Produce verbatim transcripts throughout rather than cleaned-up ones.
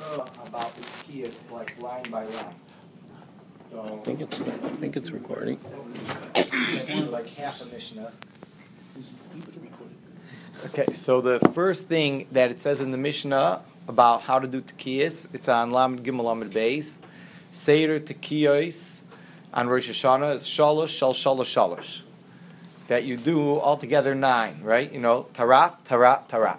about the Tkiyas, like line by line. So I think it's I think it's recording. like half a Mishnah. Okay, so the first thing that it says in the Mishnah about how to do Tkiyas, it's on Lamed Gimel Lamed Beis. Seder Tkiyos on Rosh Hashanah is Shalosh Shal Shalosh Shalosh. That you do altogether nine, right? You know, Tarat, Tarat, Tarat.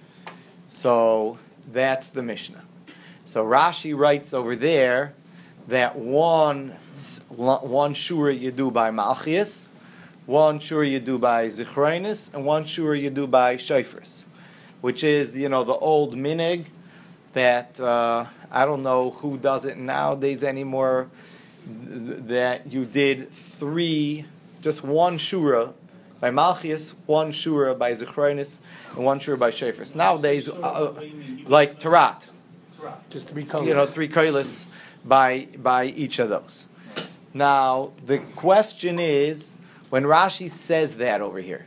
So that's the Mishnah. So Rashi writes over there that one one shura you do by Malchias, one shura you do by Zichroinus, and one shura you do by Shofars, which is, you know, the old minig that uh, I don't know who does it nowadays anymore. That you did three, just one shura by Malchias, one shura by Zichroinus, and one shura by Shofars. Nowadays, uh, like Tarat, Just three colors. you know, three koilas by by each of those. Now the question is, when Rashi says that over here,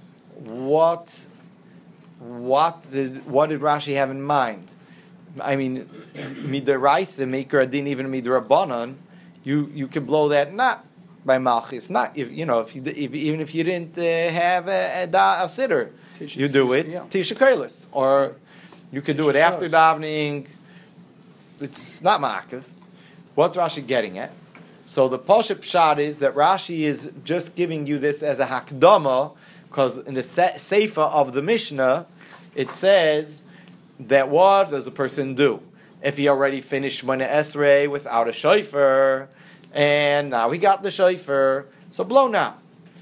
what what did what did Rashi have in mind? I mean, midaraisa maker adin even midrabanan, you you could blow that not by malchus, not if you know if you if, even if you didn't uh, have a, a, a sitter, you do it tisha koilas, or you could do it after davening. It's not ma'akev. What's Rashi getting at? So the Pashup Pshat is that Rashi is just giving you this as a hakdama, because in the Seifa of the Mishnah, it says that what does a person do if he already finished Shmona Esrei without a shofar, and now he got the shofar, so blow now.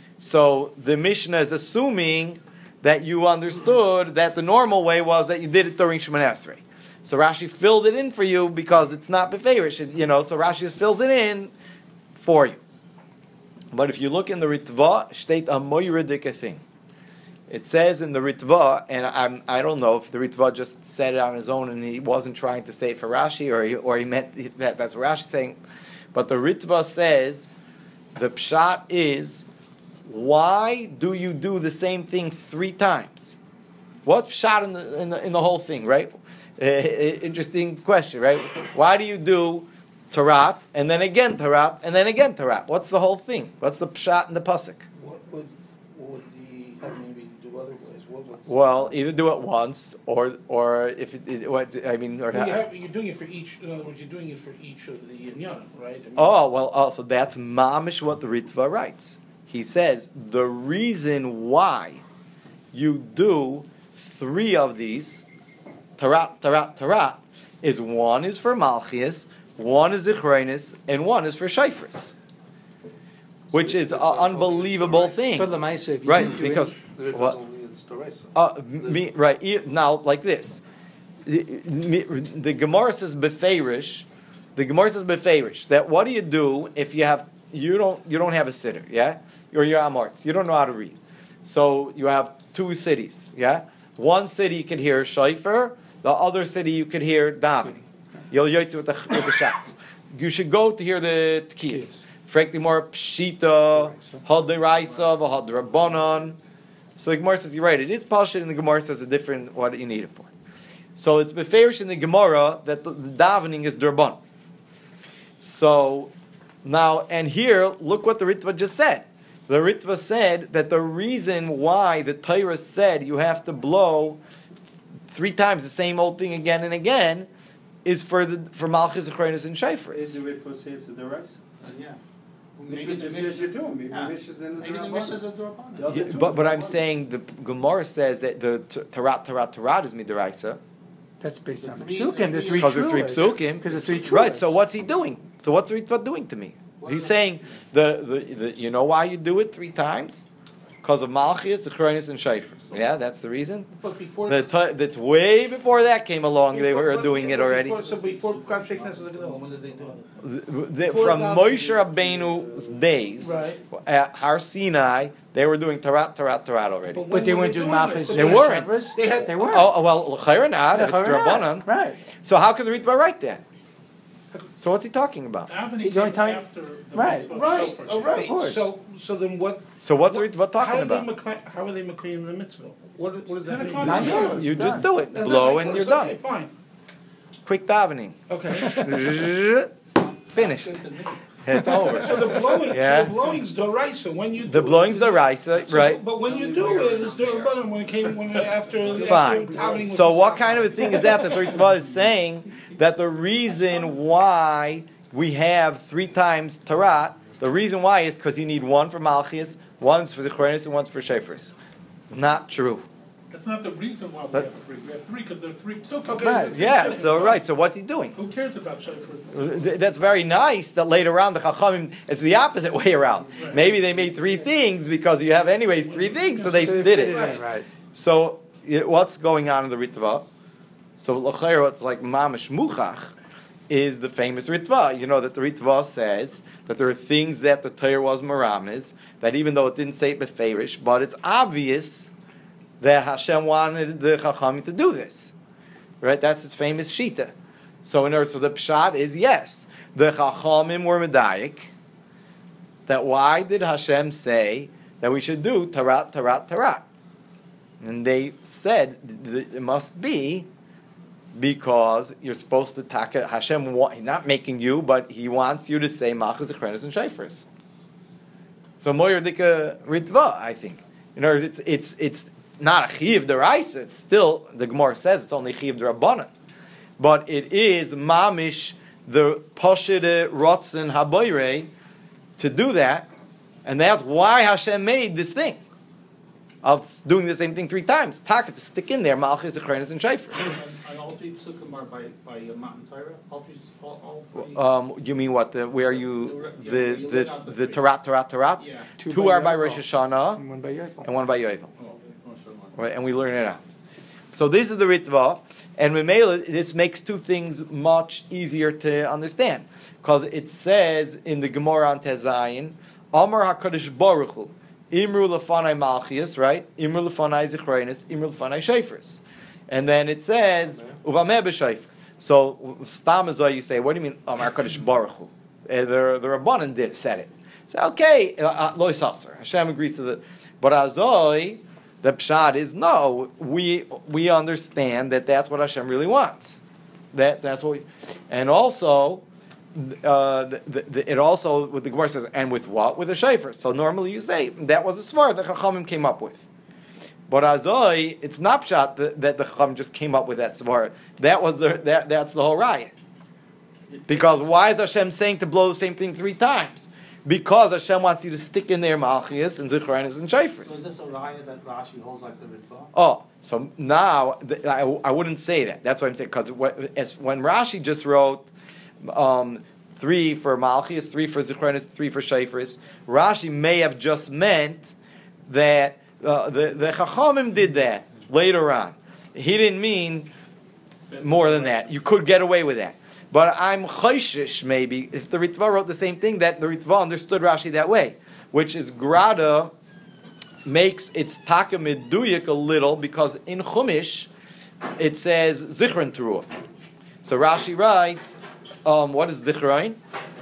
So the Mishnah is assuming that you understood that the normal way was that you did it during Shmona Esrei. So Rashi filled it in for you because it's not befeirish, you know. So Rashi just fills it in for you. But if you look in the Ritva, state a moiridika thing. It says in the Ritva, and I'm I don't know if the Ritva just said it on his own and he wasn't trying to say it for Rashi, or he, or he meant that that's what Rashi's saying. But the Ritva says the pshat is, why do you do the same thing three times? What's pshat in the in the, in the whole thing, right? Uh, interesting question, right? Why do you do Tarat, and then again Tarat, and then again Tarat? What's the whole thing? What's the pshat in the pasuk? What would, what would the, have maybe do other ways? What would Well, either do it once, or or if it, it what I mean, or well, you have, you're doing it for each. In other words, you're doing it for each of the inyanim, right? I mean, oh well, also that's mamish what the Ritva writes. He says the reason why you do three of these Tarat, Tarat, Tarat is one is for Malchias, one is Zichroinus, and one is for Shofars, which is an unbelievable thing, For the Maisa, if you right? didn't do Because It's what? only it's the race. Uh, me, right e- now, like this, the, me- the Gemara says befeirish. The Gemara says befeirish that what do you do if you have you don't you don't have a sitter, yeah, or you're amort, you don't know how to read, so you have two cities, yeah. One city you can hear shofar, the other city you could hear davening. You'll yotze with the with the shots. You should go to hear the tkiyas. Frankly, more pshita, hadiraisa, v'hadrabanan. So the Gemara says you're right. It is pashit, and the Gemara says a different what you need it for. So it's beferish in the Gemara that the, the davening is durban. So now and here, look what the Ritva just said. The Ritva said that the reason why the Torah said you have to blow three times the same old thing again and again is for the for Malchus, Zichroinus, and Shofars. Is the Ritva say it's a deraisa? Yeah. Maybe the Mishnah you do. Maybe the Mishnah is in the Maybe the Mishnah is a Durabana. Yeah, but but I'm saying the Gemara says that the t- Tarat Tarat Tarat is midaraisa That's based on the three- psukim, the three because there's three truas. psukim. Because the three truas. Right. So what's he doing? So what's the Ritva doing to me? He's saying the, the, the you know why you do it three times? Because of Malchias, Zichroinus, and Shofars. Yeah, that's the reason. But before The t- that's way before that came along. They were doing it already. Before, so before Khan Sheikh Nasser Gadol, when did they do it? The- the- Before from that- Moshe Rabbeinu's days Right. at Har Sinai, they were doing Tarat, Tarat, Tarat already. when But they were weren't doing it? Malchus. But They had- weren't. They had. They weren't. Oh well, L'chayra not. If it's Drabanan. Right. So how could the Ritva write that? So what's he talking about? He's only telling- after the right. mitzvah of Right. shofar. Oh, right. course. So, so then what? So what's what, the Ritva talking how about? Are they Mekayim- how are they Makayim the mitzvah? What, what does that Ten mean? o'clock. Nine hours. You Done. just do it, That's blow, not and my you're choice. done. Okay, fine. quick davening. Okay. Finished. It's over. So the blowing, Yeah. so the blowing's doraisa. When you do The blowing's it, the raisa, so- right? But when you do it, it's the when it came when after Fine. After davening with So the what Saka. kind of a thing is that that the Ritva is saying that the reason why we have three times Tarat, the reason why is because you need one for Malchus, one's for the Chorenis, and one's for Shefers. Not true. That's not the reason why we That- have three. We have three because there are three psukim. Okay. Right. Yeah. So right. So what's he doing? Who cares about shayfers? Th- That's very nice that later on the Chachamim, it's the opposite way around. Right. Maybe they made three things because you have anyways three things, so they did it. Right. So it- what's going on in the Ritva? So l'chayr, what's like mamish muchach is the famous Ritva. You know that the Ritva says that there are things that the Torah was maramis, that even though it didn't say it beferish, but it's obvious that Hashem wanted the Chachamim to do this. Right? That's his famous Shita. So in order, so the Pshat is yes, the Chachamim were medayik. That why did Hashem say that we should do Tarat, Tarat, Tarat? And they said that it must be because you're supposed to take it. Hashem, wa- he's not making you, but he wants you to say Malchus, Zechrenis, and Shayfers. So Moyer Dika Ritva, I think. In other words, it's it's it's not a Chiv Deraisa. It's still, the Gemara says it's only Chiv Derabanan. But it is Mamish, the Poshede Rotzen Haboire, to do that. And that's why Hashem made this thing of doing the same thing three times. Taka, to stick in there, Malchus, Zechrenis, and Shayfers. And, and all three psukim are by by uh, Matan Torah. All three, all, all three. Um, you mean what? The where you Yeah, the where you the look out the the three. Tarat Tarat Tarat? Yeah. Two Two by are by Yovel. Rosh Hashanah And one by Yovel. and one by Yovel. Oh, oh, sorry, one. Right, and we learn it out. So this is the Ritva, and Memela, this makes two things much easier to understand, because it says in the Gemara on Tezayin, Amar Hakadosh Baruch Hu, Imru lefanai Malchias, right? Imru lefanai Zechrenis, Imru lefanai Shayfers, and then it says Uvameh b'Shayfer. So Stam Azay, you say, what do you mean Amar Hakadosh Baruch Hu? Uh, the the Rabbanan did said it. So okay, uh, Lo Yisasser. Hashem agrees to the, but Azay. The pshat is no. We we understand that that's what Hashem really wants. That that's what. We, and also, uh, the, the, the, it also what the Gemara says, and with what? With a shayfer. So normally you say that was the svar that Chachamim came up with. But azoi, it's not pshat that, that the Chachamim just came up with that svar. That was the that that's the whole riot. Because why is Hashem saying to blow the same thing three times? Because Hashem wants you to stick in there Malchias and Zichronis and Shayfers. So is this a raya that Rashi holds like the Ritva? Oh, so now th- I, I wouldn't say that. That's what I'm saying. Because when Rashi just wrote um, three for Malchias, three for Zichronis, three for Shayfers, Rashi may have just meant that uh, the the Chachamim did that later on. He didn't mean more than that. You could get away with that. But I'm chayshish maybe if the Ritva wrote the same thing that the Ritva understood Rashi that way, which is Grada makes its taka meduyik a little because in Chumash it says zichron teruah. So Rashi writes, um, what is zichron?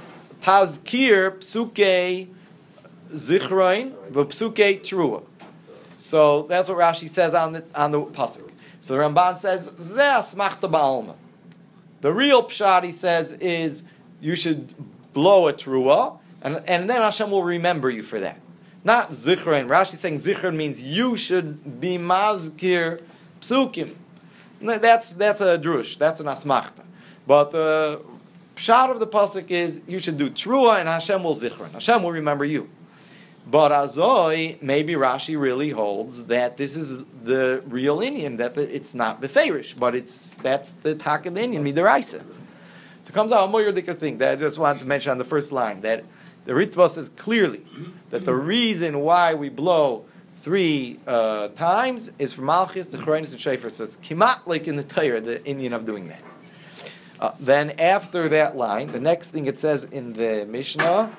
Tazkir psuke zichron v'psuke teruah. So that's what Rashi says on the on the pasuk. So the Ramban says zeh asmachta ba'alma. The real pshat, he says, is you should blow a teruah, and, and then Hashem will remember you for that. Not zichron. Rashi is saying zichron means you should be mazkir psukim. That's that's a drush. That's an asmachta. But the pshat of the pasuk is you should do teruah, and Hashem will zichron. Hashem will remember you. But Azoi, maybe Rashi really holds that this is the real Indian, that the, it's not Beferish, but it's that's the Takad Indian, Midaraisa. So it comes out a more ridiculous thing that I just wanted to mention on the first line, that the Ritva says clearly that the reason why we blow three uh, times is for Malchus, the Choronis, and Shayfer. So it's Kimat like in the Torah, the Indian of doing that. Uh, then after that line, the next thing it says in the Mishnah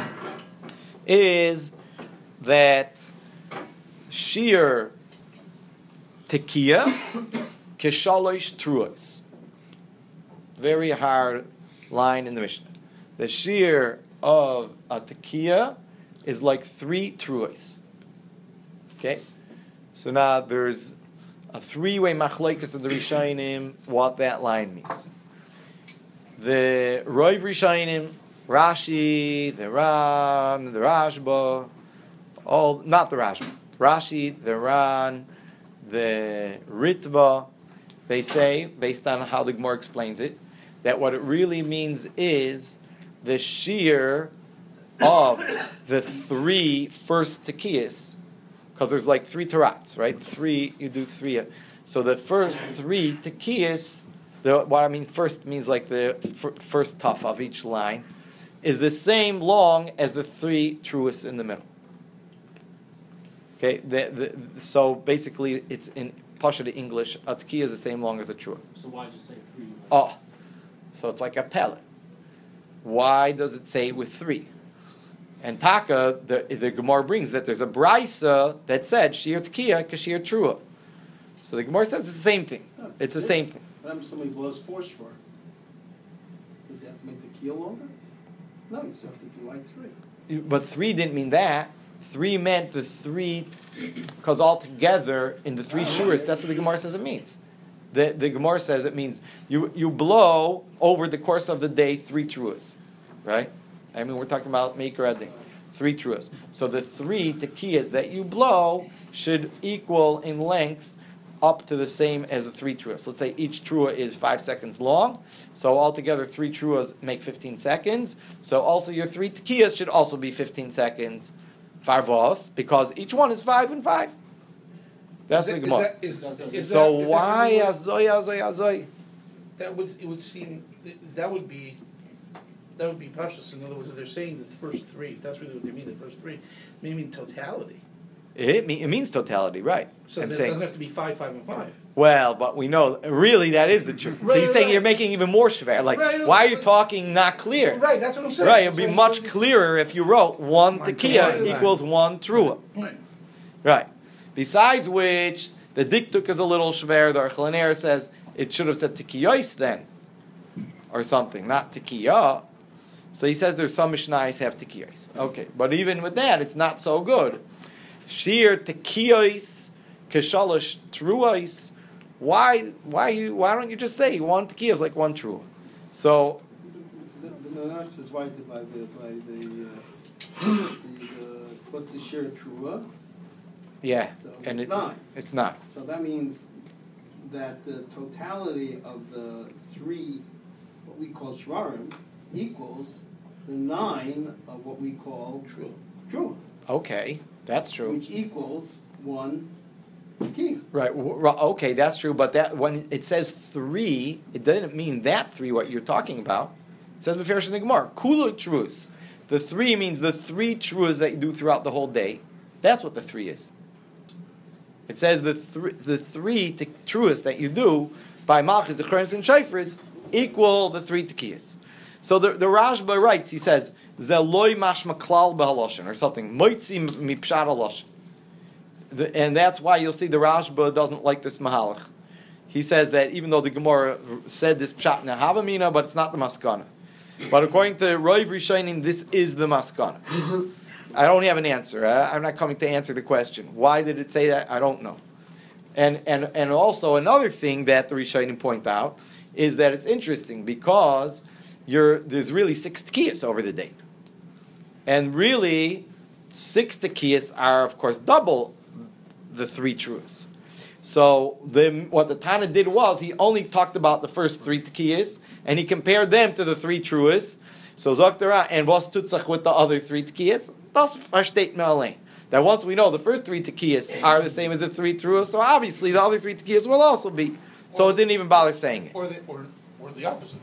is that sheer tekiah keshalosh truos. Very hard line in the Mishnah. The sheer of a tekiah is like three truos. Okay, so now there's a three-way machlekes of the Rishonim what that line means. the Roiv Rishonim, Rashi, the Ran, the Rashba, all not the Rashba, Rashi, the Ran, the Ritva, they say, based on how the Gemara explains it, that what it really means is the shear of the three first tekiyas, because there's like three tarats, right? Three, you do three. So the first three tekiyas, the, what I mean first means like the f- first tough of each line, is the same long as the three truas in the middle. Okay, the, the, so basically it's in Pasha English, a tekiya is the same long as a trua. So why just say three? Oh, so it's like a pellet. Why does it say with three? And Taka, the, the Gemara brings that there's a brisa that said shir tekiya kashir trua. So the Gemara says it's the same thing. No, It's the same thing. What happens if somebody blows four short? Does he have to make the keel longer? No, you still have to do like three. But three didn't mean that. Three meant the three, because altogether in the three shuras, that's what the Gemara says it means. The, the Gemara says it means you, you blow over the course of the day three truas, right? I mean, we're talking about maker adding three truas. So the three tekiyas that you blow should equal in length up to the same as the three truas. Let's say each trua is five seconds long. So altogether, three truas make fifteen seconds. So also your three tekiyas should also be fifteen seconds. Farvos, because each one is five and five. That's Is the that- Gemara. is that- is- is So that- is that why really what- azoy azoy azoy? That would, it would seem, that would be, that would be precious. In other words, if they're saying the first three, if that's really what they mean, the first three, maybe in totality. It, mean, it means totality, right? So I'm it saying, doesn't have to be five, five, and five. well, but we know really that is the truth. so Right, you're saying right. you're making even more shver. Like, Right, why are you right. talking not clear? Right, that's what I'm saying. Right, I'm it'd be saying- much clearer if you wrote one One tekiya tekiya. equals one trua. Right. Right. Besides which, the diktuk is a little shver. The Archelaner says it should have said tekiyos then, or something, not tekiya. So he says there's some mishnayos have tekiyos. Okay, but even with that, it's not so good. Shir tekiyos keshalosh truos. Why? Why you? Why don't you just say one tekiya is like one trua? So The, the, the nurse is right by the, by the, uh, the, uh, what's the share trua? yeah, So and it's it, nine. it's not. So that means that the totality of the three, what we call shvarim, equals the nine of what we call True. trua, Okay, that's true. which equals one tekiya. Right. w- ri- Okay, that's true. But that when it says three, it doesn't mean that three. What you're talking about? It says b'ferish in the Gemara, kula trus. The three means the three truas that you do throughout the whole day. That's what the three is. It says the three the three te- truas that you do by malchus, zechernis, and shayfris equal the three tekiyas. So the the Rashba writes. He says zeloi mashma klal b'haloshin or something. Moitzi mipshat haloshin. The, and that's why you'll see the Rashba doesn't like this mahalach. He says that even though the Gemara said this pshat nehavamina, but it's not the maskana. But according to Roiv Rishonim, this is the maskana. I don't have an answer. I, I'm not coming to answer the question. Why did it say that? I don't know. And and and also another thing that the Rishonim point out is that it's interesting because you're, there's really six tekiyas over the day, and really six tekiyas are of course double the three truas. So the, what the Tana did was he only talked about the first three tekiyas and he compared them to the three truas. So Zoktara and was tutzach with the other three tekiyas. Das versteht me allein. That once we know the first three tekiyas are the same as the three truas, so obviously the other three tekiyas will also be. So it didn't even bother saying it. Or the, or, or the opposite.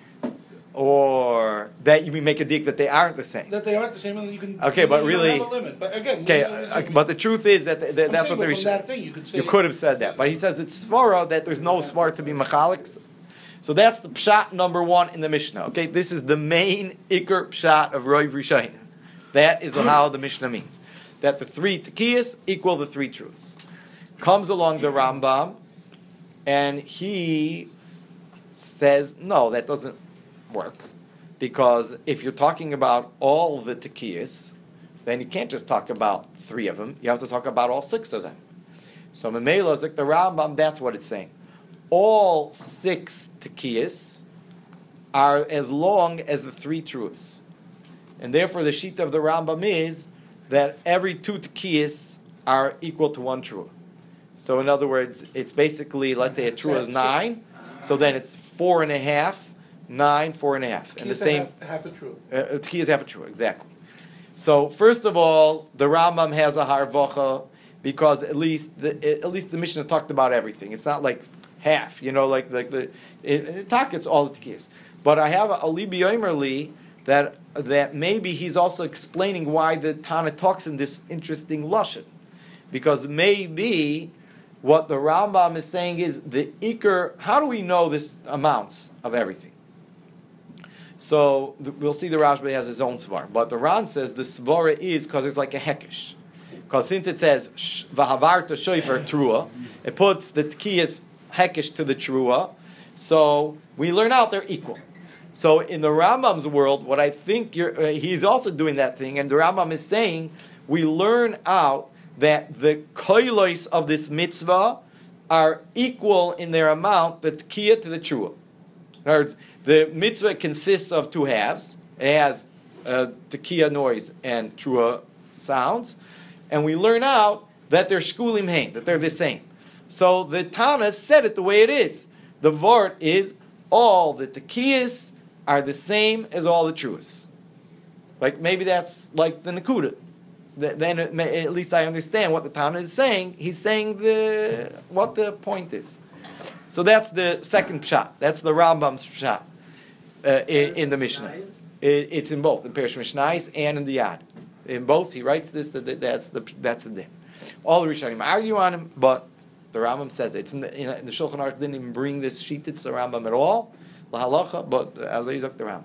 Or that you make a dig that they aren't the same. That they aren't the same, and you can. Okay, but you don't really- have a limit. But again. Okay, you know, uh, but the truth is that th- th- I'm that's saying, what the but from that Rishonim. thing, you could say. You could have said that, but he says it's svara that there's no svara to be machalik. So that's the pshat number one in the Mishnah. Okay, this is the main ikar pshat of Roiv Rishonim. That is how the Mishnah means that the three tekiyas equal the three truths. Comes along the Rambam, and he says no, that doesn't work, because if you're talking about all the tekiyas, then you can't just talk about three of them. You have to talk about all six of them. So Memela Zik the Rambam, that's what it's saying. All six tekiyas are as long as the three truas. And therefore the sheet of the Rambam is that every two tekiyas are equal to one trua. So in other words, it's basically, let's say a trua is nine, so then it's four and a half, nine, four and a half. And the same, Half, half a true. uh, a tekiya is half a trua, exactly. So first of all, the Rambam has a harvacha because at least the, at least the Mishnah talked about everything. It's not like half, you know, like like the it, it targets all the tekiyas. But I have a Alibi Yomerli that that maybe he's also explaining why the Tana talks in this interesting lashon, because maybe what the Rambam is saying is the ikar. How do we know this amounts of everything? So th- we'll see the Rashba has his own svar, but the Ran says the svara is because it's like a hekesh, because since it says v'havarta shoifer trua, it puts the tkiyas hekesh to the trua, so we learn out they're equal. So in the Rambam's world, what I think you're, uh, he's also doing that thing, and the Rambam is saying we learn out that the koilos of this mitzvah are equal in their amount, the tkiyah to the trua. In other words, the mitzvah consists of two halves. It has uh, tekiah noise and trua sounds, and we learn out that they're shkulim hein, that they're the same. So the Tana said it the way it is. The vort is all the tekiyas are the same as all the truas. Like maybe that's like the nakuda. Th- Then it may, at least I understand what the Tana is saying. He's saying the what the point is. So that's the second pshat. That's the Rambam's pshat uh, in, in the Mishnah. It, it's in both, in Perish Mishnais and in the Yad. In both, he writes this. That, that that's the that's the din. All the Rishonim argue on him, but the Rambam says it. It's in the, in the Shulchan Aruch didn't even bring this shititz to the Rambam at all, la halacha, but as I the Rambam.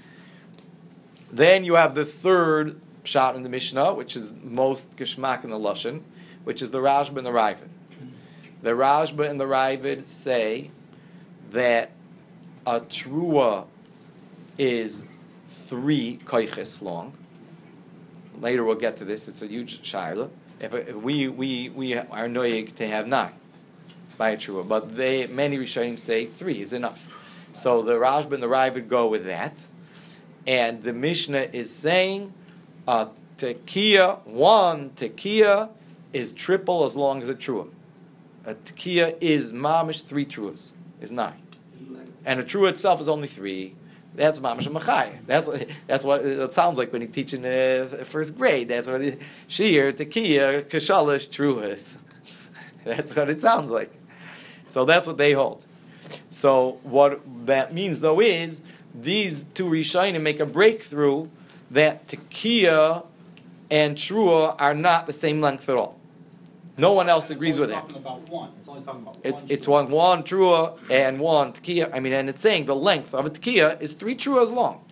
Then you have the third pshat in the Mishnah, which is most geschmack in the Lashon, which is the Rashba and the Ravid. The Rashba and the Ravid say that a trua is three koiches long. Later we'll get to this. It's a huge shaila. If, if we we we are noyig to have nine by a trua, but they many Rishonim say three is enough. So the Rashba and the Ravid go with that, and the Mishnah is saying a tekiah, one tekiah is triple as long as a trua. A tekiah is mamish three truas, is nine, and a trua itself is only three. That's mamish machai. That's that's what it sounds like when you teach in uh, first grade. That's what it, shir tekiah kashalish truas. That's what it sounds like. So that's what they hold. So what that means though is these two Rishonim make a breakthrough that tekiah and trua are not the same length at all. No one else agrees with that. It's only talking about one. It's only talking about It, one. it's shul. one one trua and one tekiah. I mean, and it's saying the length of a tekiah is three truas long.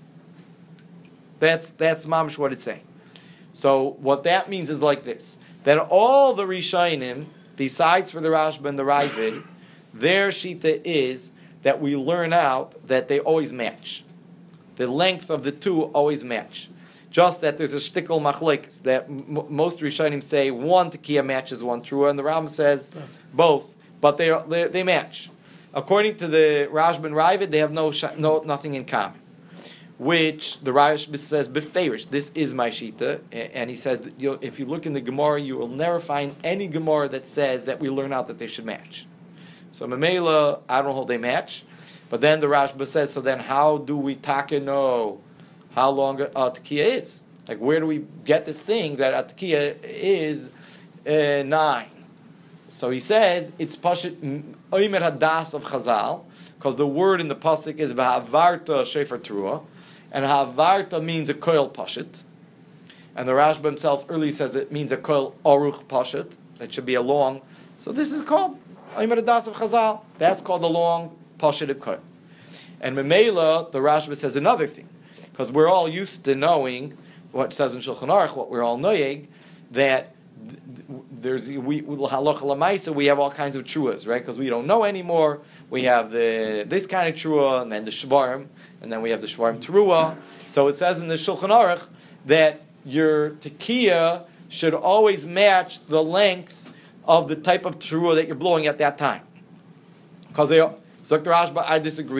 That's that's mamish what it's saying. So what that means is like this: that all the Rishonim, besides for the Rashba and the Ravid, their shita is that we learn out that they always match. The length of the two always match. Just that there's a shtickle machlekes that m- most Rishonim say one tekiah matches one trua, and the Rambam says both, but they are, they, they match. According to the Rashba and Ravid, they have no sh- no nothing in common. Which the Rashba says beferish. This is my shita, a- and he says that you'll, if you look in the Gemara, you will never find any Gemara that says that we learn out that they should match. So Mamela, I don't hold they match, but then the Rashba says, so then how do we taka know how long a, a tekiah is? Like, where do we get this thing that a tekiah is uh, nine? So he says it's pashut oimer hadas of Chazal, because the word in the pasuk is v'havarta shefer trua, and havarta means a koil pashut, and the Rashba himself earlier says it means a koil aruch pashut. It should be a long. So this is called oimer hadas of Chazal. That's called a long pashut koil. And Memela, the Rashba says another thing. Because we're all used to knowing what it says in Shulchan Aruch, what we're all knowing, that there's we halacha lamaisa we have all kinds of truas, right? Because we don't know anymore. We have the this kind of trua, and then the shvarim, and then we have the shvarim trua. So it says in the Shulchan Aruch that your tekiah should always match the length of the type of trua that you're blowing at that time. Because they, Doctor Rashba, I disagree.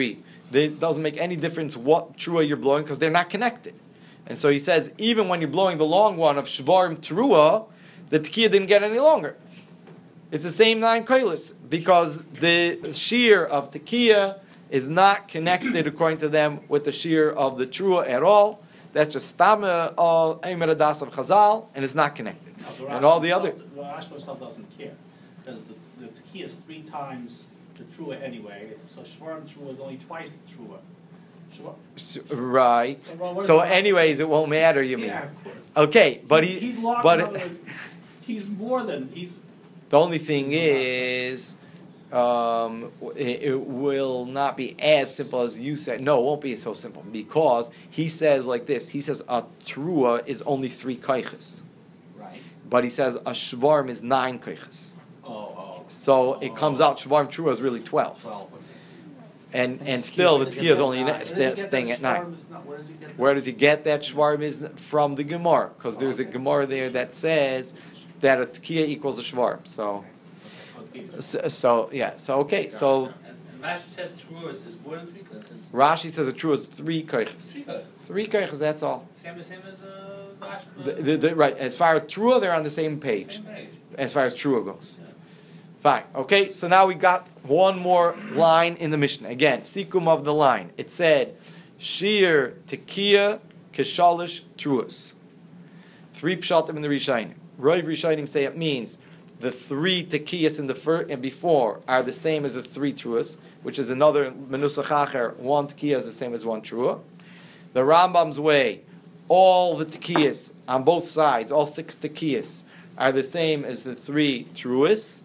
it doesn't make any difference what trua you're blowing because they're not connected. And so he says, even when you're blowing the long one of shvarim trua, the tekiah didn't get any longer. It's the same nine koilis because the shear of tekiah is not connected, according to them, with the shear of the trua at all. That's just stama al eimer adas of Chazal, and it's not connected. Now, the And all Rashba the other. himself- the Rashba himself doesn't care, because the, the tekiah is three times the trua anyway, so shvarim trua is only twice the trua. Shvar- S- Right. So, well, what is So, the- anyways, it won't matter. You mean? Yeah, of course. Okay, but he. He's long, but in other words, he's more than, he's, the only thing is, um, it, it will not be as simple as you said. No, it won't be so simple because he says like this. He says a trua is only three kaiches, right, but he says a shvarm is nine kaiches. oh, oh. So it comes out shvarm trua is really twelve, Twelve. and and still the tia is only na- sta- staying at nine. Where does he get that? Where does he get that shvarm is from the Gemara? Because there's a Gemara there that says that a tekiah equals a shvarm. So, Okay. so, so yeah. So okay. So And, and Rashi says true is, is more than three koiches. Rashi says a true is three koiches. Three koiches. Three koiches. That's all. Same, same as uh, Rashi. The, the, the, right. As far as trua, they're on the same page. Same page. As far as trua goes. Yeah. Fine. Okay. So now we got one more line in the Mishnah. Again, sikum of the line. It said, "Shir tekiah keshalish truas." Three pshatim in the Rishonim. Rav Rishonim say it means the three tekiyas in the first and before are the same as the three truas, which is another menusach acher. One tekiyah is the same as one trua. The Rambam's way, all the tekiyas on both sides, all six tekiyas, are the same as the three truas.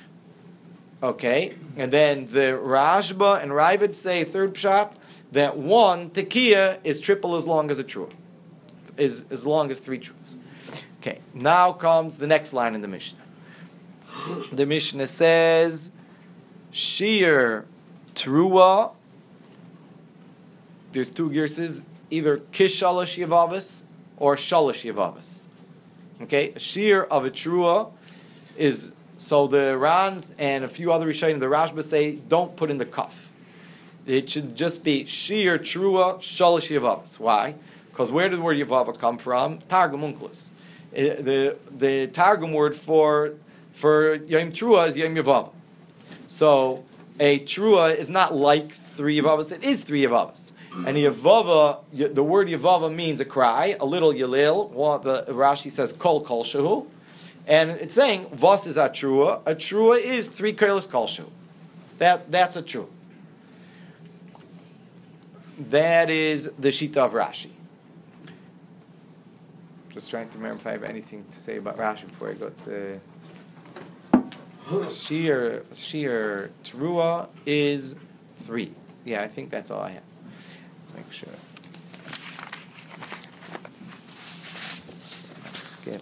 Okay, and then the Rashba and Ravid say third pshat that one tekiyah is triple as long as a trua, is as long as three truas. Okay, now comes the next line in the Mishnah. The Mishnah says, Shir Trua. There's two girses, either Kishalash Yavavis or Shalash Yavavis. Okay, a Shir of a Trua is, so the Ran and a few other Rishonim, the Rashba say, don't put in the kaf. It should just be Shir Trua Shalash Yavavis. Why? Because where did the word Yavava come from? Targum Unclus. The the Targum word for for Yom Trua is Yom Yavava. So a Trua is not like three Yavavas, it is three Yavavas. And Yavava, the word Yavava means a cry, a little Yalil. Well, the Rashi says Kol Kol Shehu. And it's saying Vas is a Trua. A Trua is three Kolis Kol Shehu. That, that's a Trua. That is the Shita of Rashi. Just trying to remember if I have anything to say about Rashi before I go to so Shir Shir Trua is three. Yeah, I think that's all I have. Make sure. Skip.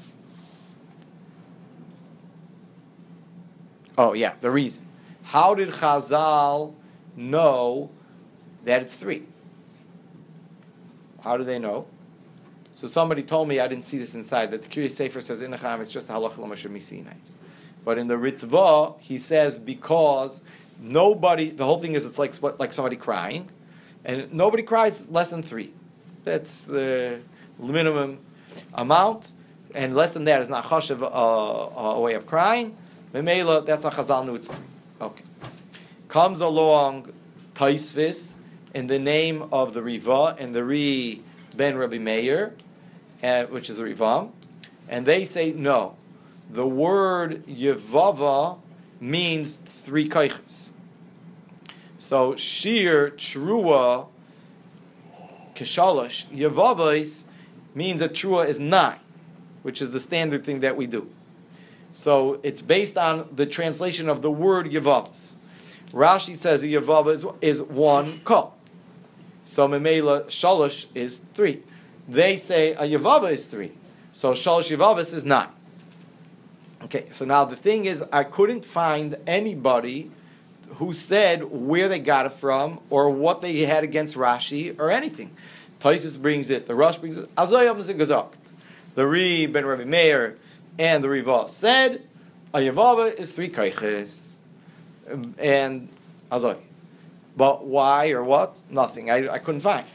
Oh yeah, the reason. How did Chazal know that it's three? How do they know? So somebody told me, I didn't see this inside, that the Kiryas Sefer says in Echam it's just a halacha l'masher misinai. But in the Ritva, he says because nobody, the whole thing is it's like like somebody crying, and nobody cries less than three. That's the minimum amount, and less than that is not chashav, uh, a way of crying. Memela, that's a Chazal knew it's three. Okay. Comes along Taisvis in the name of the Riva and the Ri ben Rabbi Meir, uh, which is the Rivam, and they say no. The word Yevava means three kaiches. So Shir Trua Keshalash Yevavais means that Trua is nine, which is the standard thing that we do. So it's based on the translation of the word Yevavas. Rashi says a Yevava is, is one kol. So Memela Shalosh is three. They say a Yavava is three. So Shalosh Yavavas is nine. Okay, so now the thing is, I couldn't find anybody who said where they got it from or what they had against Rashi or anything. Taisus brings it, the Rosh brings it, Azoyam is gesagt. The Ri ben Rabbi Meir and the Riva said a Yavava is three kaiches. And Azoy. But why or what? Nothing. I, I couldn't find.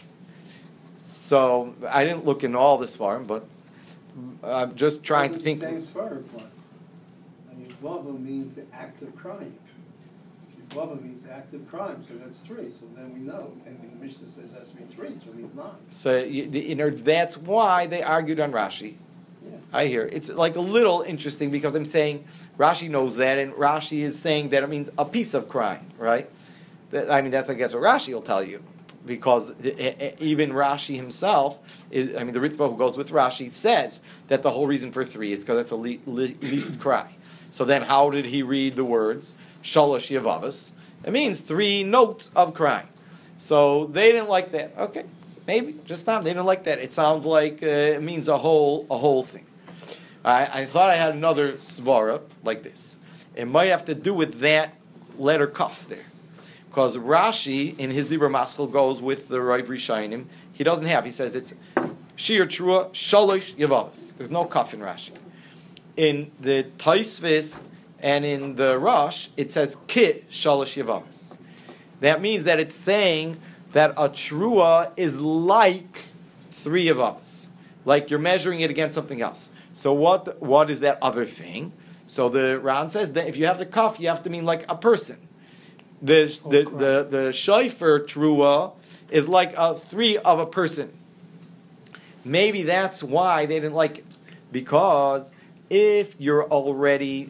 So I didn't look in all this farm, but I'm just trying to think. Same svarim one. And Yuvava means the act of crying. Yuvava means act of crime, so that's three. So then we know. And when the Mishnah says that's mean three, so it means nine. So you, the, in other words, that's why they argued on Rashi. Yeah. I hear it's like a little interesting because I'm saying Rashi knows that, and Rashi is saying that it means a piece of crying, right? That, I mean, that's I guess what Rashi will tell you, because even Rashi himself, is, I mean, the Ritva who goes with Rashi says that the whole reason for three is because it's a le, le, least cry. So then, how did he read the words shalosh yavavos? It means three notes of crying. So they didn't like that. Okay, maybe just not. They didn't like that. It sounds like uh, it means a whole a whole thing. I, I thought I had another svara like this. It might have to do with that letter kaf there. Because Rashi, in his Dibur Maskil, goes with the Rav Rishayim. He doesn't have, he says it's Shir Trua, Shalosh Yavavos. There's no kaf in Rashi. In the Taisvis and in the Rosh, it says Ki Shalosh Yavavos. That means that it's saying that a Trua is like three Yavavos. Like you're measuring it against something else. So what? What is that other thing? So the Ran says that if you have the kaf, you have to mean like a person. The the the the shayfer trua is like a three of a person. Maybe that's why they didn't like it, because if you're already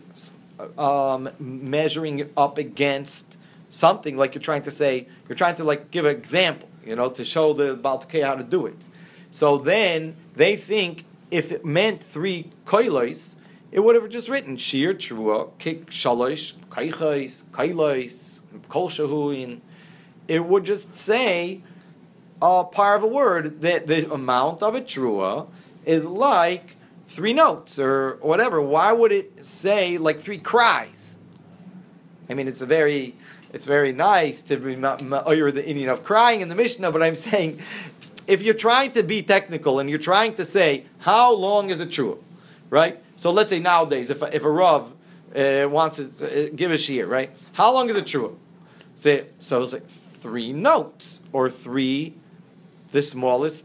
um, measuring it up against something, like you're trying to say, you're trying to like give an example, you know, to show the Baltukei how to do it. So then they think if it meant three koilos, it would have just written shir trua kik shalosh kaichais kailos. Kol shahuin, it would just say a part of a word that the amount of a trua is like three notes or whatever. Why would it say like three cries? I mean, it's a very, it's very nice to be ma'or the Indian of crying in the Mishnah, but I'm saying if you're trying to be technical and you're trying to say how long is a trua, right? So let's say nowadays, if a, if a Rav uh, wants to uh, give a shir, right? How long is a trua? So, so it's like three notes or three, the smallest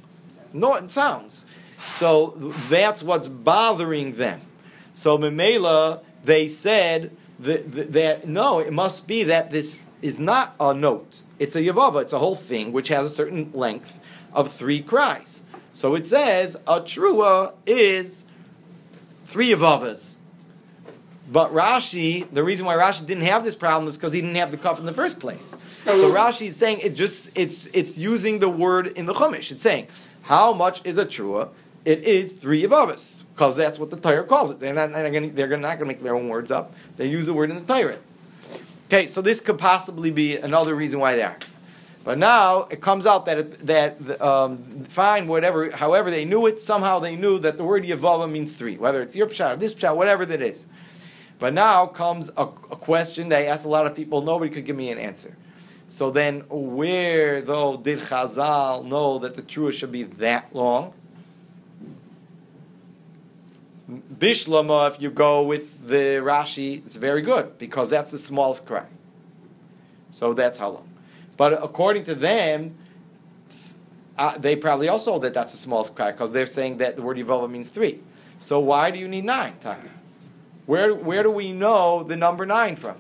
note sounds. So that's what's bothering them. So Memela, they said that, that, that no, it must be that this is not a note. It's a yavava. It's a whole thing which has a certain length of three cries. So it says a trua is three yavavas. But Rashi, the reason why Rashi didn't have this problem is because he didn't have the kaf in the first place. So Rashi is saying it just it's it's using the word in the Chumash. It's saying how much is a trua? It is three yavavos, because that's what the Torah calls it. They're not they're, gonna, they're not going to make their own words up. They use the word in the Torah. Okay, so this could possibly be another reason why they are. But now it comes out that it, that um, fine, whatever, however they knew it, somehow they knew that the word yavava means three, whether it's your pshat or this pshat, whatever that is. But now comes a, a question that I asked a lot of people, nobody could give me an answer. So then, where, though, did Chazal know that the trua should be that long? Bishlama, if you go with the Rashi, it's very good, because that's the smallest cry. So that's how long. But according to them, uh, they probably also hold that that's the smallest cry, because they're saying that the word Yavava means three. So why do you need nine, Taka? Where where do we know the number nine from?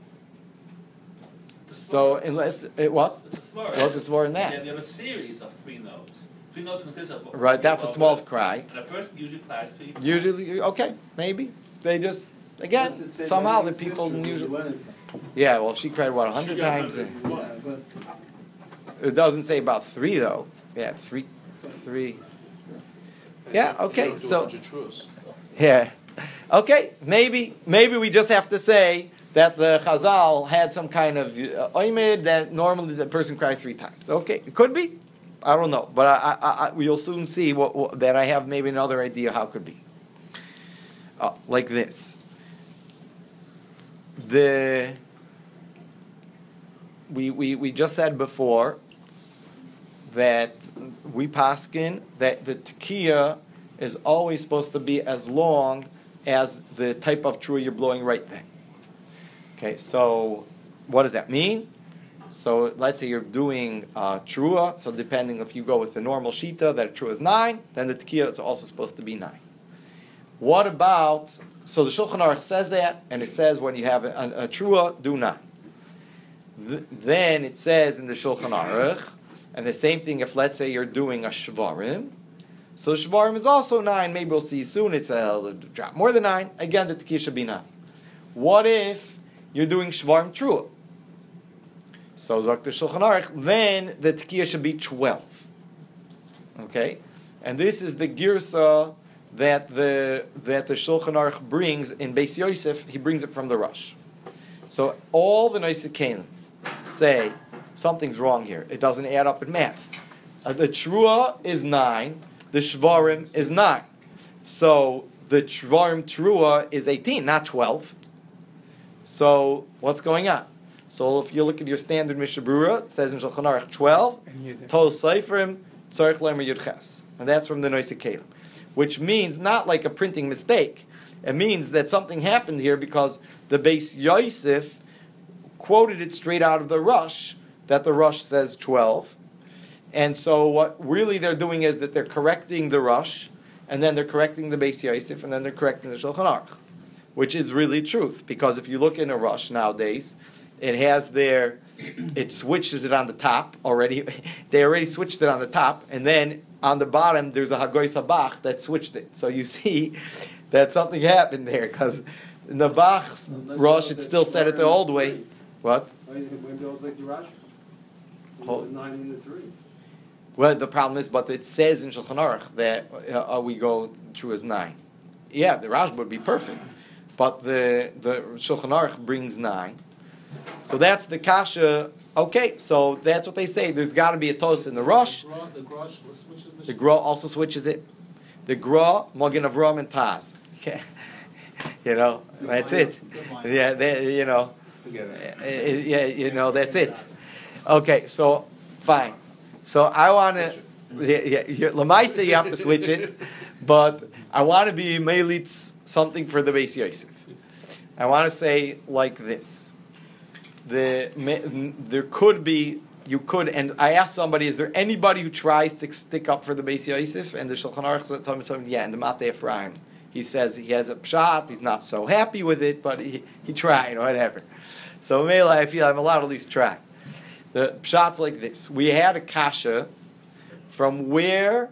So unless it what? It's a svara. What's the svara in that? Yeah, we have a series of three notes. Three notes consist of Right, that's the smallest cry. And a person usually plays three. Usually, okay, maybe they just What's again it say somehow about the your people sister, where you usually. learn it from? Yeah, well, she cried what a hundred She got times. hundred and one. Yeah, but It doesn't say about three though. Yeah, three, three. Yeah, okay, so yeah. Okay, maybe maybe we just have to say that the Chazal had some kind of uh, oimed that normally the person cries three times. Okay, it could be. I don't know, but I, I, I, we'll soon see what, what, that I have maybe another idea how it could be. Uh, like this. The we, we we just said before that we paskin that the tekiah is always supposed to be as long as the type of trua you're blowing right then. Okay, so what does that mean? So let's say you're doing uh, trua. So depending if you go with the normal shita that a trua is nine, then the tekiah is also supposed to be nine. What about, so the Shulchan Aruch says that, and it says when you have a, a, a trua, do nine. Th- then it says in the Shulchan Aruch, and the same thing if let's say you're doing a shvarim, so shvarim is also nine. Maybe we'll see soon. It's a drop more than nine. Again, the tekiah should be nine. What if you're doing shvarim trua? So Zok the Shulchan Aruch, then the tekiah should be twelve. Okay, and this is the girsa that the that the Shulchan Aruch brings in Beis Yosef. He brings it from the Rush. So all the Noisikalim say something's wrong here. It doesn't add up in math. Uh, the trua is nine. The shvarim is nine. So the shvarim trua is eighteen, not twelve. So what's going on? So if you look at your standard Mishnah Berurah, it says in Shulchan Aruch twelve, Tol Seifrim, Tzarich Lemer Yud Ches. And that's from the Noisikalim. Which means not like a printing mistake. It means that something happened here because the Beis Yosef quoted it straight out of the Rush, that the Rush says twelve. And so what really they're doing is that they're correcting the Rush, and then they're correcting the Beis Yosef, and then they're correcting the Shulchan Aruch, which is really truth. Because if you look in a Rush nowadays, it has their, it switches it on the top already. They already switched it on the top, and then on the bottom there's a Hagoy Sabach that switched it. So you see that something happened there, because in the Bach's Rush it still said it the old way. What? Maybe it was like the Rashi. Hold- The nine and the three. Well, the problem is, but it says in Shulchan Aruch that uh, we go through as nine. Yeah, the Rashba would be perfect, but the the Shulchan Aruch brings nine. So that's the kasha. Okay, so that's what they say. There's got to be a toast in the Rush. The Gra- The Grosh switches the. The Gra also switches it. The Gra, Magen Avram, and Taz. Okay. You know, that's it. Yeah, they, you know. Forget it. Uh, uh, Yeah, you know, that's it. Okay, so fine. So I want to, yeah, yeah, Lamaisa, you have to switch it, but I want to be Melitz something for the Beis Yosef. I want to say like this: the me- there could be, you could, and I asked somebody, is there anybody who tries to stick up for the Beis Yosef? And the Shulchan Aruch told me something. Yeah, and the Matei Ephraim. He says he has a pshat. He's not so happy with it, but he he tried or whatever. So Mela, I feel I'm allowed to at least try. The pshat's like this. We had a kasha. From where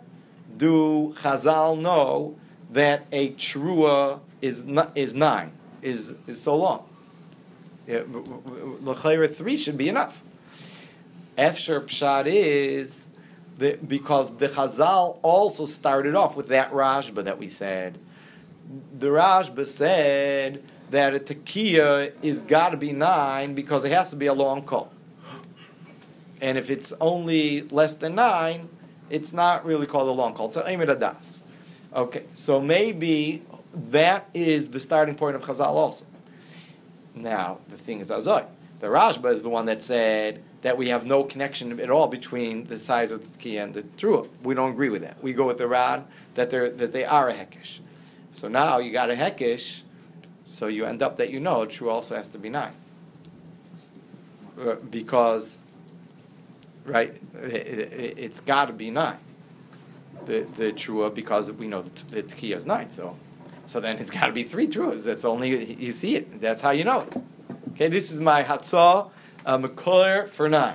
do Chazal know that a trua is not, is nine, is is so long? L'chayra three should be enough. Efsher pshat is the, because the Chazal also started off with that Rashba that we said. The Rashba said that a tekiah is got to be nine because it has to be a long call. And if it's only less than nine, it's not really called a long call. It's an Eimer Adas. Okay, so maybe that is the starting point of Chazal also. Now, the thing is Azoi. The Rashba is the one that said that we have no connection at all between the size of the tekiah and the trua. We don't agree with that. We go with the Rad that they're that they are a hekesh. So now you got a hekesh, so you end up that you know trua also has to be nine. Uh, because right, it, it, it's got to be nine. The the trua, because we know the, the tekiah is nine. So, so then it's got to be three truas. That's only you see it. That's how you know it. Okay, this is my hatzah uh, mekor for nine.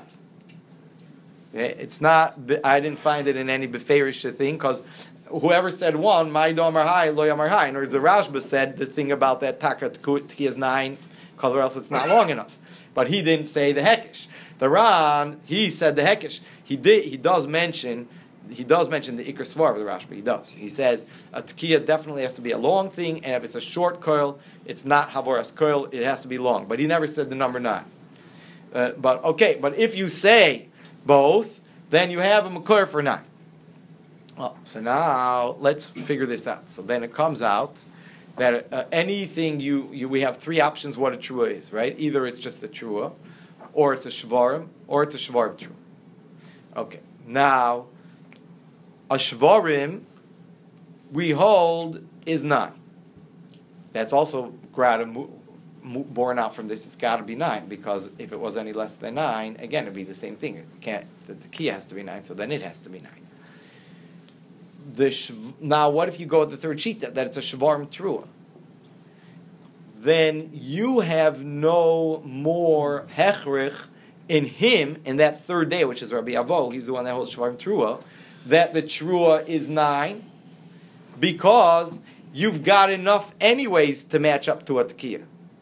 Okay, it's not. I didn't find it in any beferish thing because whoever said one, my domar high, lo yamar high. In other words, the Rashba said the thing about that taka tekiah is nine because or else it's not long enough. But he didn't say the hekesh. The Ran, he said the hekesh. He did. He does mention. He does mention the ikar svar of the Rashba. He does. He says a tekiah definitely has to be a long thing, and if it's a short coil, it's not havoras coil. It has to be long. But he never said the number nine. Uh, but okay. But if you say both, then you have a makor for nine. Oh, so now let's figure this out. So then it comes out that uh, anything you, you we have three options what a trua is, right? Either it's just a trua, or it's a shvarim, or it's a shvarim trua. Okay. Now, a shvarim we hold is nine. That's also grada mo- borne out from this, it's got to be nine, because if it was any less than nine, again, it'd be the same thing. It can't, the, the key has to be nine, so then it has to be nine. The shv- now, what if you go with the third sheet, that, that it's a shvarim trua? Then you have no more hechrich in him, in that third day, which is Rabbi Avo, he's the one that holds shvarim trua, that the trua is nine, because you've got enough anyways to match up to a tekiah.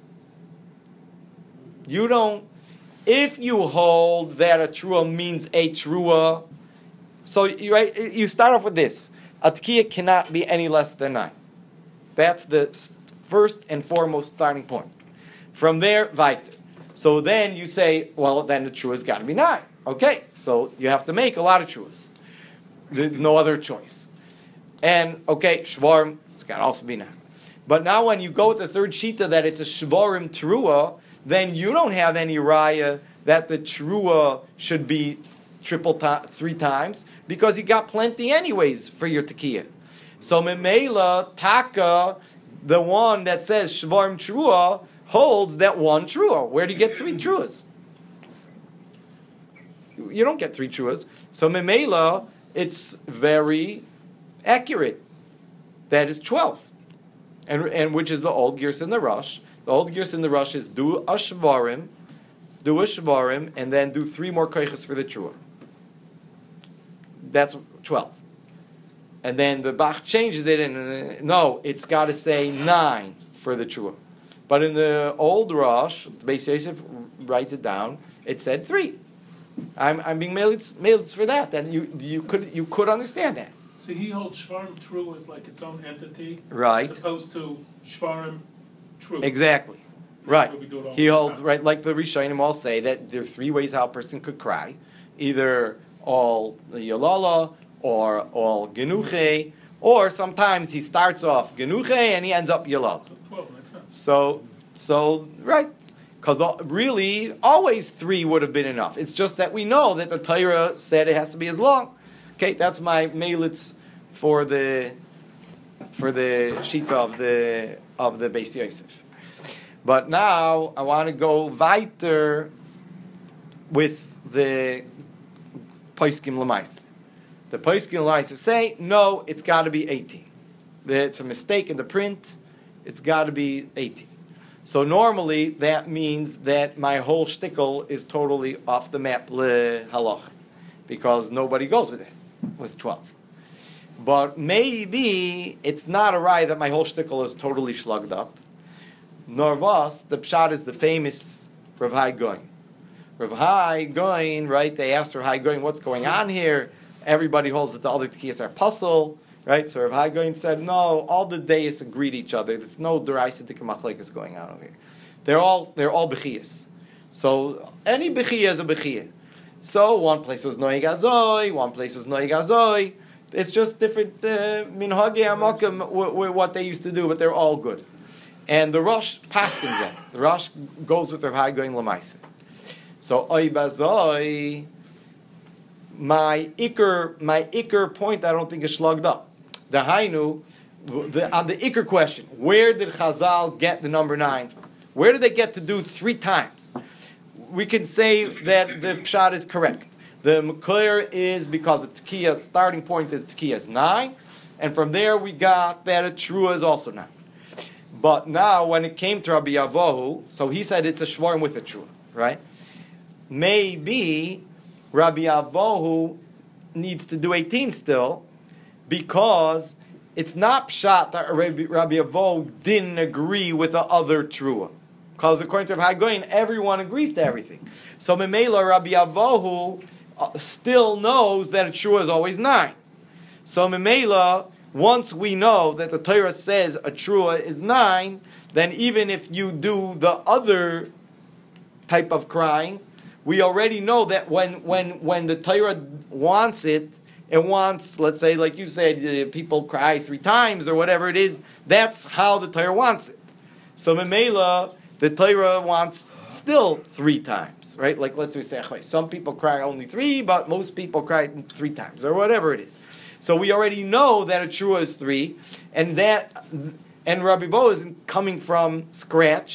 You don't, if you hold that a trua means a trua, so you, right, you start off with this. A tekiah cannot be any less than nine. That's the first and foremost starting point. From there, weiter. So then you say, well, then the trua's got to be nine. Okay, so you have to make a lot of truas. There's no other choice. And, okay, shvarim, it's got to also be nine. But now when you go with the third shita that it's a shvarim trua, then you don't have any raya that the trua should be triple to- three times, because you got plenty anyways for your tekiah. So memela taka, the one that says shvarim trua, holds that one trua. Where do you get three truas? You don't get three truas. So memela, it's very accurate. That is twelve. And and which is the old Girs in the Rush. The old Girs in the Rush is do a shvarim, do a shvarim, and then do three more koiches for the trua. That's twelve. And then the Bach changes it, and uh, no, it's got to say nine for the trua. But in the old Rush, Beis Yosef writes it down, it said three. I'm I'm being mailed for that, and you you could you could understand that. So he holds Shvarim true as like its own entity, Right. as opposed to Shvarim true. Exactly. Right. what we do it all He the holds, time. right, like the Rishonim all say, that there's three ways how a person could cry. Either all Yolala, or all Genuche, or sometimes he starts off Genuche and he ends up Yolala. So twelve makes sense. So, so right. Because really, always three would have been enough. It's just that we know that the Torah said it has to be as long. Okay, that's my melitz for the for the shita of the of the Beis Yosef. But now I want to go weiter with the Poskim Lamaisa. The Poskim Lamaisa say no, it's got to be eighteen. It's a mistake in the print. It's got to be eighteen. So normally that means that my whole shtickle is totally off the map le halach, because nobody goes with it, with twelve. But maybe it's not a right that my whole shtickle is totally slugged up. Nor was, the pshat is the famous Rav Hai Goin. Rav Hai Goin, right, they asked Rav Hai Goin, what's going on here? Everybody holds that the other tekiyas are puzzle. Right, so Rav Hai Goin said, no, all the days agree to each other. There's no deraisa machlekes going on over here. They're all they're all bechiyas. So any bechiyah is a bechiyah. So one place was noig azoi, one place was noig azoi. It's just different minhagei amakim what they used to do, but they're all good. And the Rosh paskins that. The Rosh goes with Rav Hai Goin lamaisa. So oy bazoi, my ikr my ikr point I don't think is slugged up. The Hainu, the, on the Iker question, where did Chazal get the number nine? Where did they get to do three times? We can say that the Pshat is correct. The Mekir is because the Tekiah starting point is Tekiah is nine, and from there we got that a Trua is also nine. But now when it came to Rabbi Avohu, so he said it's a Shvarim with a Trua, right? Maybe Rabbi Avohu needs to do eighteen still, because it's not pshat that Rabbi, Rabbi Avo didn't agree with the other trua. Because according to Rav Hai Goin, everyone agrees to everything. So Memela Rabbi Avohu uh, still knows that a trua is always nine. So Memela, once we know that the Torah says a trua is nine, then even if you do the other type of crying, we already know that when when when the Torah wants it, it wants, let's say, like you said, uh, people cry three times or whatever it is. That's how the Torah wants it. So Memela, the Torah wants still three times, right? Like let's say, some people cry only three, but most people cry three times or whatever it is. So we already know that a trua is three, and that, and Rabbi Bo isn't coming from scratch.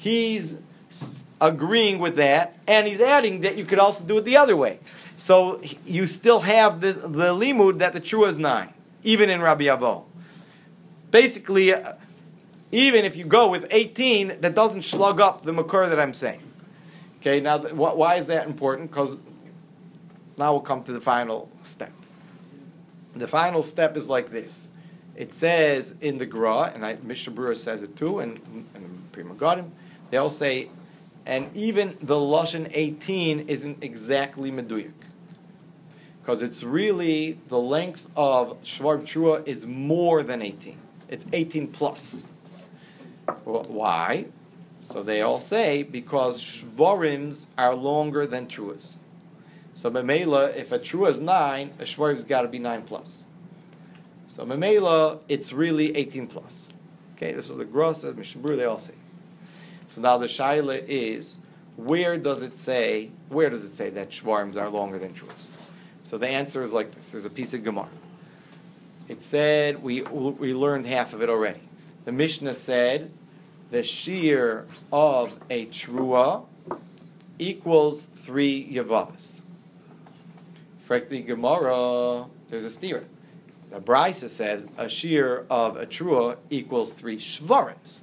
he's s- agreeing with that, and he's adding that you could also do it the other way. So h- you still have the, the limud that the trua is nine, even in Rabbi Avo. Basically, uh, even if you go with eighteen, that doesn't slug up the makor that I'm saying. Okay, now th- wh- why is that important? Because now we'll come to the final step. The final step is like this. It says in the Gra, and I, Mishnah Berurah says it too, and, and Pri Megadim, they all say, and even the Lashon eighteen isn't exactly meduyik. Because it's really, the length of Shvar Trua is more than eighteen. It's eighteen plus. Well, why? So they all say, because Shvarims are longer than Truas. So Memela, if a Trua is nine, a Shvarim's got to be nine plus. So Memela, it's really eighteen plus. Okay, this was the Gra says, Mishnah Berurah, they all say. So now the Shaila is, where does it say, where does it say that Shvarims are longer than Truas? So the answer is like this. There's a piece of Gemara. It said, we we learned half of it already. The Mishnah said, the shear of a trua equals three yavavas. For the Gemara, there's a stira. The Brisa says, a shear of a trua equals three shvarims.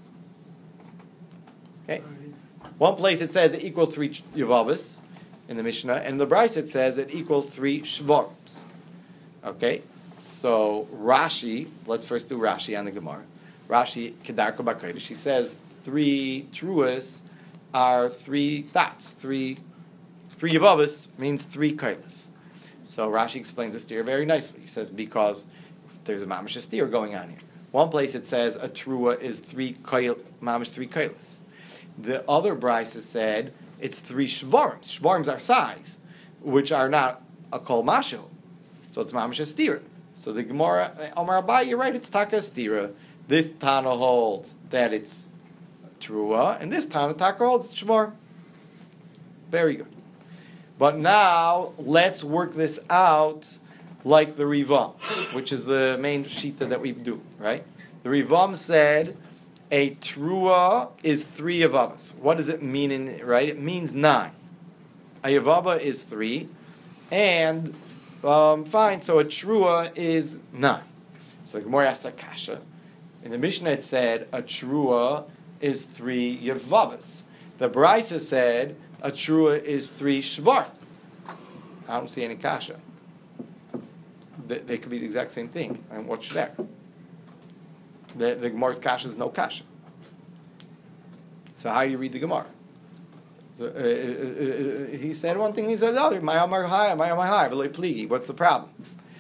Okay? One place it says it equals three yavavas in the Mishnah, and in the Brisa it says it equals three shvarims. Okay? So Rashi, let's first do Rashi on the Gemara. Rashi Kedarko Bakodesh. She says three truas are three dots. Three three yavavas means three kailas. So Rashi explains the steer very nicely. He says because there's a mamish steer going on here. One place it says a trua is three kail, mamish three kailas. The other brisa said it's three shvarims. Shvarims are size, which are not a kol mashu. So it's mamish steer. So the Gemara, Omar Abai, you're right, it's taka stira. This Tana holds that it's trua, and this Tana taka holds it's shvar. Very good. But now, let's work this out like the Rivam, which is the main shita that we do, right? The Rivam said, a trua is three yavavas. What does it mean, in right? It means nine. A yavava is three, and Um, fine, so a trua is nine. So Gemara asks a kasha. In the Mishnah it said a trua is three yavavas. The Brisa said a trua is three shvar. I don't see any kasha. They, they could be the exact same thing. And what's there? The, the Gemara's kasha is no kasha. So how do you read the Gemara? So, uh, uh, uh, he said one thing, he said the other. My Amar High, my Amar High, pligi. What's the problem?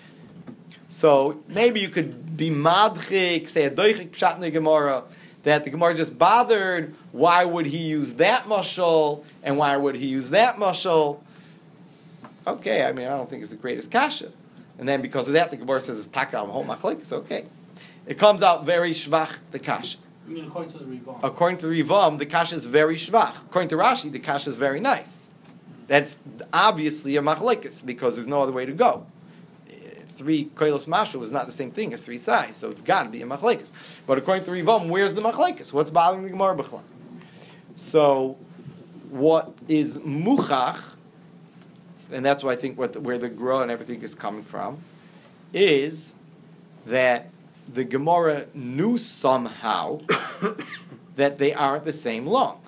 So maybe you could be madchik, say a doichik pshat in the Gemara, that the Gemara just bothered. Why would he use that mashal, and why would he use that mashal? Okay, I mean I don't think it's the greatest kasha, and then because of that the Gemara says it's taka al whole machlik. It's okay. It comes out very shvach the kasha. You mean according to the Rivam? According to the Rivam, the kasha is very shvach. According to Rashi, the kasha is very nice. That's obviously a machlekes because there's no other way to go. Three koilos mashu is not the same thing as three size, so it's got to be a machlekes. But according to Rivam, where's the machlekes? What's bothering the Gemara b'chlan? So, what is muchach, and that's why I think what the, where the gra and everything is coming from, is that the Gemara knew somehow that they aren't the same long.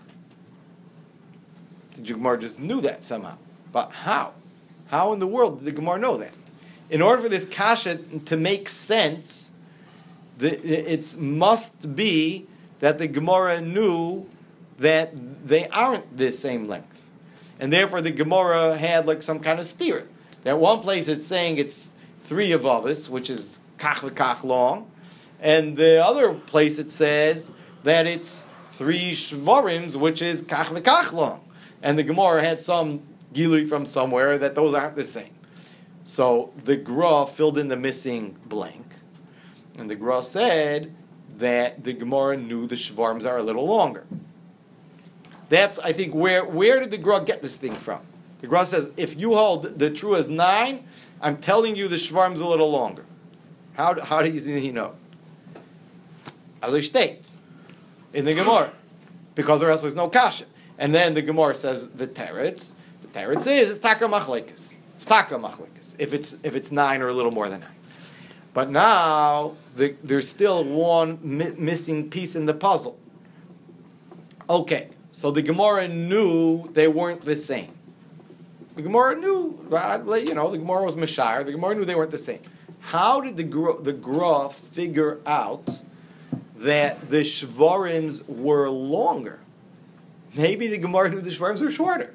The Gemara just knew that somehow. But how? How in the world did the Gemara know that? In order for this kasha to make sense, it must be that the Gemara knew that they aren't the same length. And therefore the Gemara had like some kind of steer. That one place it's saying it's three avavos, which is kach v'kach long, and the other place it says that it's three shvarims, which is kach v'kach long. And the Gemara had some gilui from somewhere that those aren't the same. So the Gra filled in the missing blank, and the Gra said that the Gemara knew the shvarims are a little longer. That's, I think, where where did the Gra get this thing from? The Gra says, if you hold the true as nine, I'm telling you the shvarim's a little longer. How, how do you know? As I state in the Gemara, because or else there's no kasha. And then the Gemara says the teretz. The teretz is it's taka machlekes. It's taka machlekes. If it's if it's nine or a little more than nine. But now the, there's still one mi- missing piece in the puzzle. Okay, so the Gemara knew they weren't the same. The Gemara knew, you know, the Gemara was Mashire. The Gemara knew they weren't the same. How did the Gra, the Gra figure out that the Shvarims were longer? Maybe the Gemara knew the Shvarims were shorter.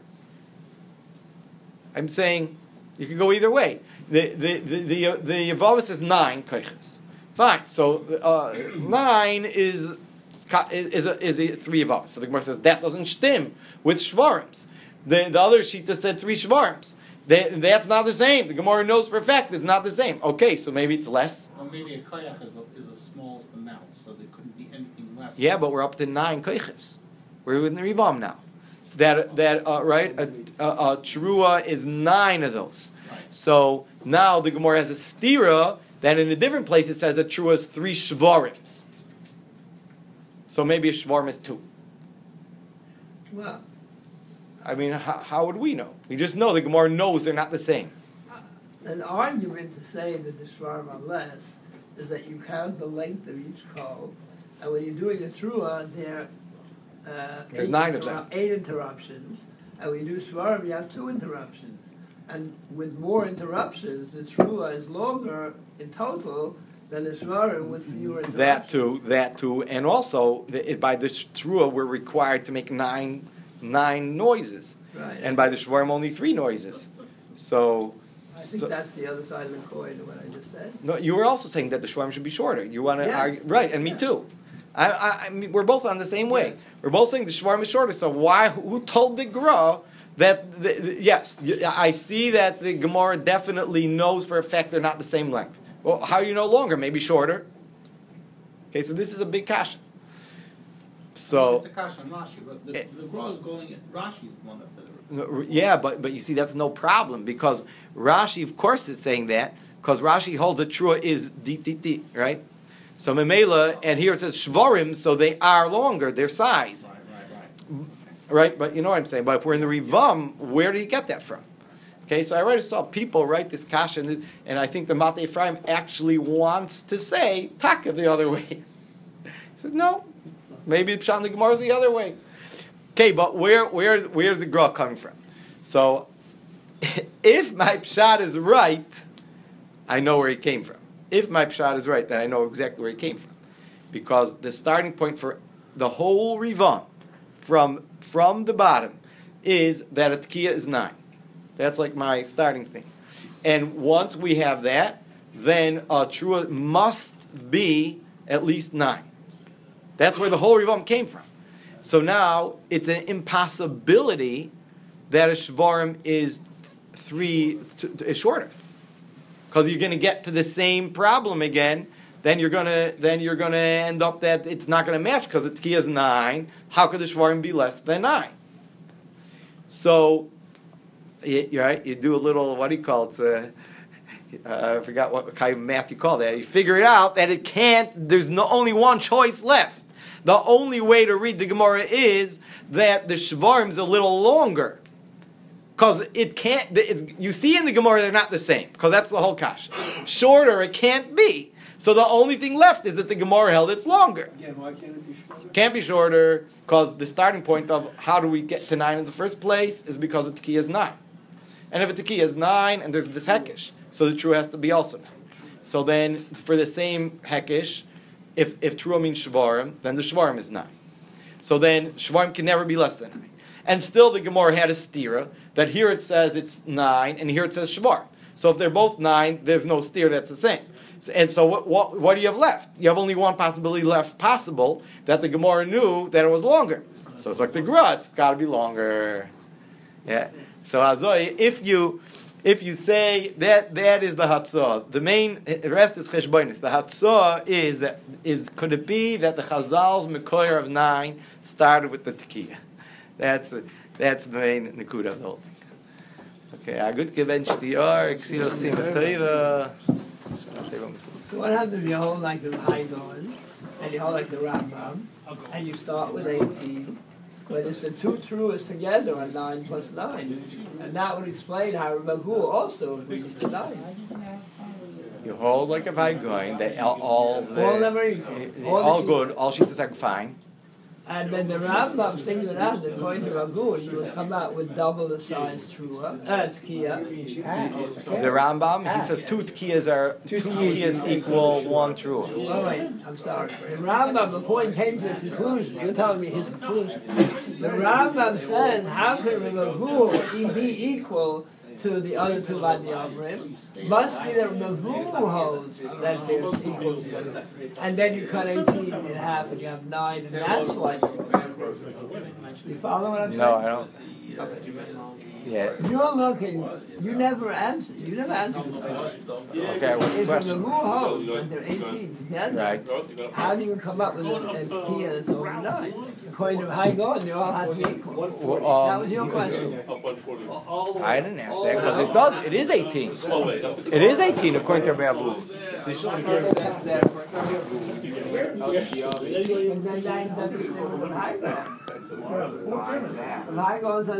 I'm saying you can go either way. The the the the, uh, the Yavamas is nine koiches. Fine. So uh, nine is is a, is a three Yavamas. So the Gemara says that doesn't stem with Shvarims. The the other Shita said three Shvarims. They, that's not the same. The Gemara knows for a fact it's not the same. Okay, so maybe it's less. Or maybe a koyach is the, is the smallest amount, so there couldn't be anything less. Yeah, but we're up to nine koiches. We're in the Rivam now. That that uh, right? A, a, a trua is nine of those. Right. So now the Gemara has a stira that in a different place it says a trua is three shvarims. So maybe a shvarim is two. Well, I mean, how, how would we know? We just know the Gemara knows they're not the same. an argument to say that the shvarim are less is that you count the length of each kol, and when you're doing a trua, there uh, There's eight nine of interru- them. Eight interruptions, and when you do shvarim, you have two interruptions, and with more interruptions, the trua is longer in total than the shvarim with fewer interruptions. That too, that too, and also the, it, by the trua we're required to make nine nine noises, Right. and by the shvarim only three noises. So, I think so- that's the other side of the coin of what I just said. no, you were also saying that the shvarim should be shorter. You want to Yes. argue, right? And me Yeah. too. I, I, I mean, we're both on the same way. We're both saying the shvarim is shorter. So why? Who told the Gra that? The, the, yes, y- I see that the Gemara definitely knows for a fact they're not the same length. Well, how do you know longer? Maybe shorter. Okay, so this is a big kasha. So. It's a kasha on Rashi, but the, Eh. the Gra is going, Rashi is the one that said it. No, yeah, but but you see that's no problem because Rashi, of course, is saying that because Rashi holds that trua is d d d, right? So memela, and here it says shvarim, so they are longer, their size, Right, right, right. right? But you know what I'm saying. But if we're in the Rivam, where did he get that from? Okay, so I already saw people write this kasha, and, and I think the Mate Ephraim actually wants to say taka the other way. He said no, maybe Pshat in the Gemara is the other way. Okay, but where where where's the Gra coming from? So, if my pshat is right, I know where he came from. If my pshat is right, then I know exactly where he came from, because the starting point for the whole Rivan, from from the bottom, is that a tekiah is nine. That's like my starting thing, and once we have that, then a trua must be at least nine. That's where the whole Rivan came from. So now it's an impossibility that a shvarim is three t- t- is shorter, because you're going to get to the same problem again. Then you're gonna then you're gonna end up that it's not going to match because the tekiah is nine. How could the shvarim be less than nine? So, you, you're right. You do a little what do you call it? Uh, uh, I forgot what kind of math you call that. You figure it out that it can't. There's no only one choice left. The only way to read the Gemara is that the shvarim is a little longer, because it can't. It's, you see in the Gemara they're not the same, because that's the whole kash. Shorter it can't be. So the only thing left is that the Gemara held it's longer. Again, why can't it be shorter? Can't be shorter because the starting point of how do we get to nine in the first place is because the tekiah is nine, and if a tekiah is nine and there's this hekish, so the true has to be also nine. So then for the same hekish. If if trua means shvarim, then the shvarim is nine. So then shvarim can never be less than nine. And still the Gemara had a stira that here it says it's nine and here it says shvarim. So if they're both nine, there's no stira that's the same. So, and so what, what what do you have left? You have only one possibility left possible that the Gemara knew that it was longer. So it's like the Gra, it's got to be longer. Yeah. So Azoi, if you If you say that that is the hatzah, the main the rest is cheshbonis. The hatzah is that is could it be that the Chazal's mekoyer of nine started with the tekiah? That's that's the main nekuda of the whole thing. Okay, a good given shtior, ksivach simatoiva. So what happens if you hold like the Haigon, and you hold like the Rambam, and you start with eighteen, but it's the two truest together are nine plus nine. And that would explain how Ragu also agrees to nine. You hold like a Vaigoin, they all, all, the, All them are equal. eh, All the all sheep. good, all shittas are fine. And then the Rambam thinks it out that according to Ragu, you would come out with double the size Trua, uh, Tkiya. The Rambam, he says two tkiyas are, two tkiyas equal one true. Oh wait, I'm sorry. The Rambam, before he came to the conclusion, you're telling me his conclusion. The Rambam says, how can Ragu be equal to the other two Vadi Amrim? Must be that Ragu holds that they're equal to them. And then you cut eighteen in half and you have nine, and that's why. You follow what I'm saying? No, I don't. Yeah. You're looking, you never answered, you never answered this question. Okay, what's the If the question? Ragu holds and they're eighteen together, Right. how do you come up with a, a key that's over nine? According to Haigon, they all have to be equal. Well, That um, was your question. I didn't ask that because it does. It is eighteen. It is eighteen according to Rabbi Abu. But then that doesn't fit with Haigon. Haigon says